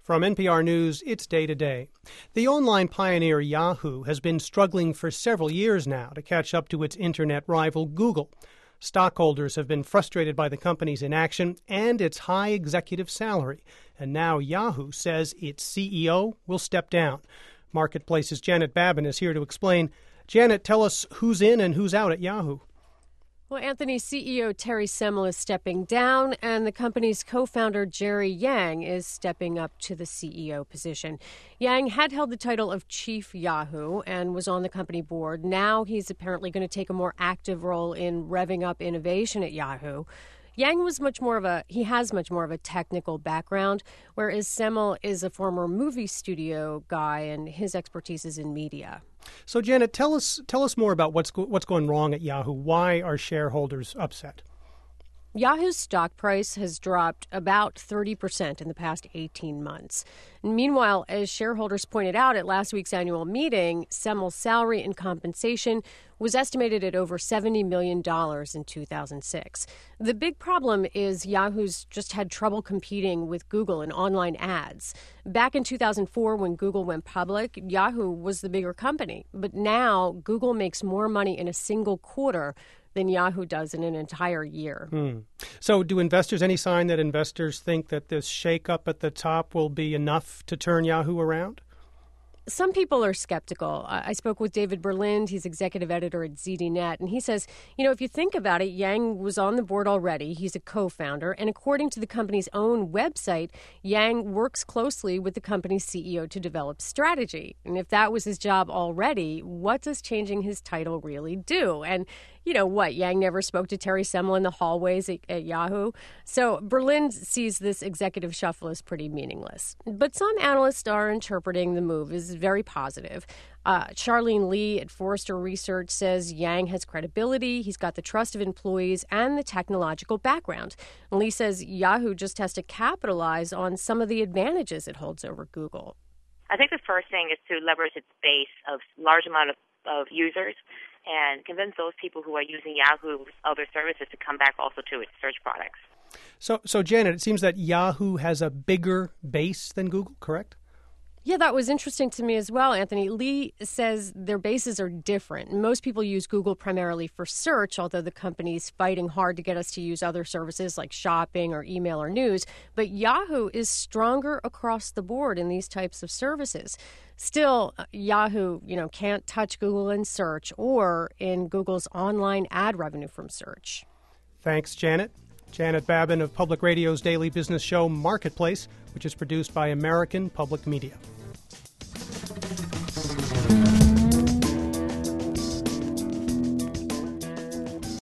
From NPR News, it's Day to Day. The online pioneer Yahoo has been struggling for several years now to catch up to its internet rival Google. Stockholders have been frustrated by the company's inaction and its high executive salary. And now Yahoo says its CEO will step down. Marketplace's Janet Babin is here to explain. Janet, tell us who's in and who's out at Yahoo. Well, Anthony, CEO Terry Semel is stepping down, and the company's co-founder Jerry Yang is stepping up to the CEO position. Yang had held the title of Chief Yahoo and was on the company board. Now he's apparently going to take a more active role in revving up innovation at Yahoo. Yang has much more of a technical background, whereas Semel is a former movie studio guy, and his expertise is in media. So, Janet, tell us more about what's going wrong at Yahoo. Why are shareholders upset? Yahoo's stock price has dropped about 30% in the past 18 months. Meanwhile, as shareholders pointed out at last week's annual meeting, Semel's salary and compensation was estimated at over $70 million in 2006. The big problem is Yahoo's just had trouble competing with Google in online ads. Back in 2004, when Google went public, Yahoo was the bigger company. But now Google makes more money in a single quarter than Yahoo does in an entire year. So any sign that investors think that this shakeup at the top will be enough to turn Yahoo around? Some people are skeptical. I spoke with David Berlind. He's executive editor at ZDNet, and he says, if you think about it, Yang was on the board already. He's a co-founder, and according to the company's own website, Yang works closely with the company's CEO to develop strategy. And if that was his job already, what does changing his title really do? And Yang never spoke to Terry Semel in the hallways at Yahoo. So Berlind sees this executive shuffle as pretty meaningless. But some analysts are interpreting the move as very positive. Charlene Lee at Forrester Research says Yang has credibility, he's got the trust of employees, and the technological background. And Lee says Yahoo just has to capitalize on some of the advantages it holds over Google. I think the first thing is to leverage its base of large amount of users and convince those people who are using Yahoo's other services to come back also to its search products. So Janet, it seems that Yahoo has a bigger base than Google, correct? Yeah, that was interesting to me as well, Anthony. Lee says their bases are different. Most people use Google primarily for search, although the company's fighting hard to get us to use other services like shopping or email or news. But Yahoo is stronger across the board in these types of services. Still, Yahoo, can't touch Google in search or in Google's online ad revenue from search. Thanks, Janet. Janet Babin of Public Radio's daily business show Marketplace, which is produced by American Public Media.